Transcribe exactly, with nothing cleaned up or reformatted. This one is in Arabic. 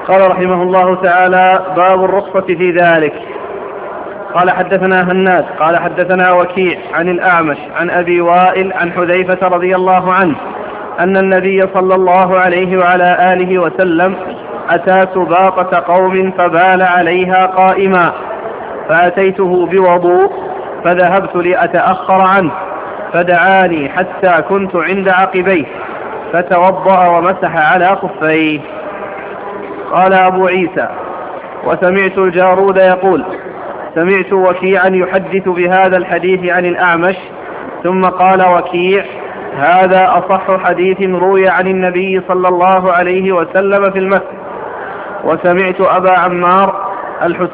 قال رحمه الله تعالى: باب الرخصة في ذلك. قال حدثنا هناد قال حدثنا وكيع عن الأعمش عن أبي وائل عن حذيفة رضي الله عنه أن النبي صلى الله عليه وعلى آله وسلم أتى سباقة قوم فبال عليها قائما، فأتيته بوضوء فذهبت لأتأخر عنه، فدعاني حتى كنت عند عقبيه فتوضأ ومسح على خفيه. قال أبو عيسى: وسمعت الجارود يقول: سمعت وكيعا يحدث بهذا الحديث عن الأعمش. ثم قال وكيع: هذا أصح حديث روي عن النبي صلى الله عليه وسلم في المسح. وسمعت أبا عمار الحسين